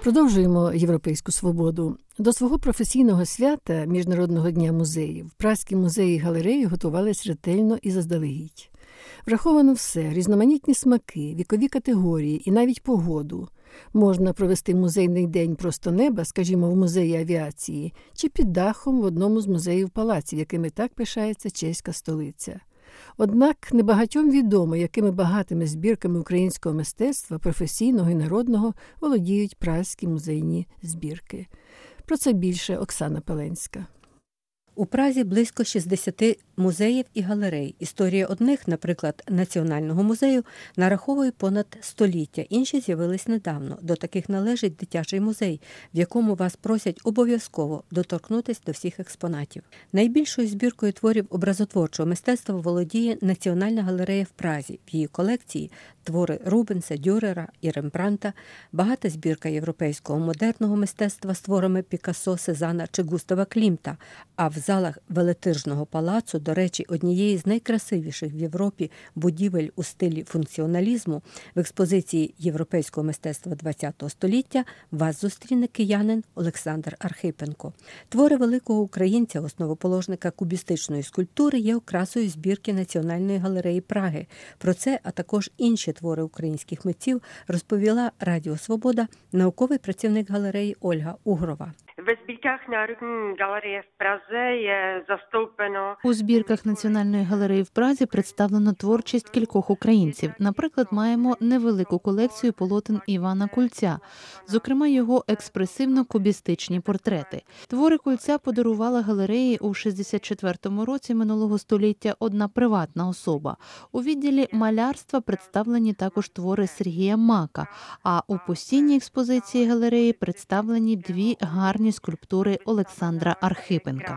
Продовжуємо «Європейську свободу». До свого професійного свята Міжнародного дня музеїв празькі музеї і галереї готувались ретельно і заздалегідь. Враховано все – різноманітні смаки, вікові категорії і навіть погоду. Можна провести музейний день просто неба, скажімо, в музеї авіації, чи під дахом в одному з музеїв палаців, якими так пишається чеська столиця. Однак небагатьом відомо, якими багатими збірками українського мистецтва, професійного і народного, володіють празькі музейні збірки. Про це більше Оксана Пеленська. У Празі близько 60 музеїв і галерей. Історія одних, наприклад, Національного музею, нараховує понад століття. Інші з'явились недавно. До таких належить дитячий музей, в якому вас просять обов'язково доторкнутися до всіх експонатів. Найбільшою збіркою творів образотворчого мистецтва володіє Національна галерея в Празі. В її колекції твори Рубенса, Дюрера і Рембрандта, багата збірка європейського модерного мистецтва з творами Пікассо, Сезана чи Густава Клімта, а в залах Велетиржного палацу, до речі, однієї з найкрасивіших в Європі будівель у стилі функціоналізму, в експозиції європейського мистецтва ХХ століття вас зустріне киянин Олександр Архипенко. Твори великого українця, основоположника кубістичної скульптури, є окрасою збірки Національної галереї Праги. Про це, а також інші твори українських митців, розповіла Радіо Свобода науковий працівник галереї Ольга Угрова. У збірках Національної галереї в Празі представлено творчість кількох українців. Наприклад, маємо невелику колекцію полотен Івана Кульця, зокрема його експресивно-кубістичні портрети. Твори Кульця подарувала галереї у 64-му році минулого століття одна приватна особа. У відділі малярства представлені також твори Сергія Мака, а у постійній експозиції галереї представлені дві гарні скульптури Олександра Архипенка.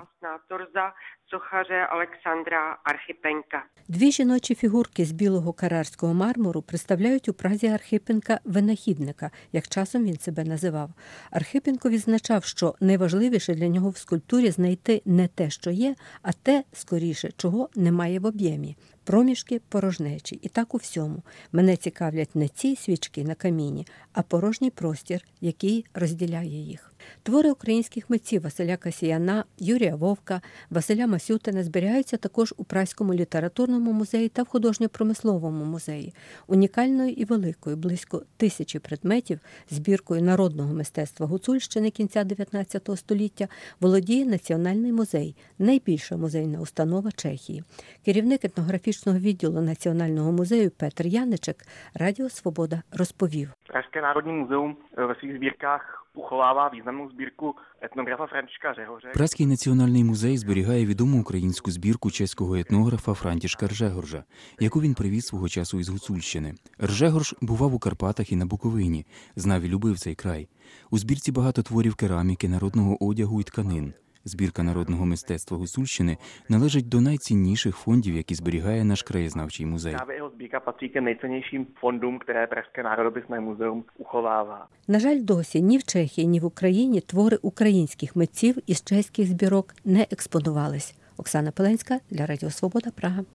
Дві жіночі фігурки з білого карарського мармуру представляють у Празі Архипенка винахідника, як часом він себе називав. Архипенко відзначав, що найважливіше для нього в скульптурі знайти не те, що є, а те, скоріше, чого немає в об'ємі. Проміжки порожнечі. І так у всьому. Мене цікавлять не ці свічки на каміні, а порожній простір, який розділяє їх. Твори українських митців Василя Касіяна, Юрія Вовка, Василя Масютина зберігаються також у Празькому літературному музеї та в художньо-промисловому музеї. Унікальною і великою, близько 1000 предметів, збіркою народного мистецтва Гуцульщини кінця 19 століття володіє Національний музей, найбільша музейна установа Чехії. Керівник етнографічного відділу Національного музею Петр Яничек Радіо Свобода розповів. Pražské národní muzeum ve svých sbírkách uchovává významnou sbírku етнографа Франтішка Řehoře. Празький національний музей зберігає відому українську збірку чеського етнографа Франтішка Ржегоржа, яку він привіз свого часу із Гуцульщини. Ржегорж бував у Карпатах і на Буковині, знав і любив цей край. У збірці багато творів кераміки, народного одягу і тканин. Збірка народного мистецтва Гуцульщини належить до найцінніших фондів, які зберігає наш краєзнавчий музей. Právě jeho sbírka patří k nejcennějším fondům, které Pražské národopisné muzeum uchovává. На жаль, досі ні в Чехії, ні в Україні твори українських митців із чеських збірок не експонувались. Оксана Пеленська для Радіо Свобода, Прага.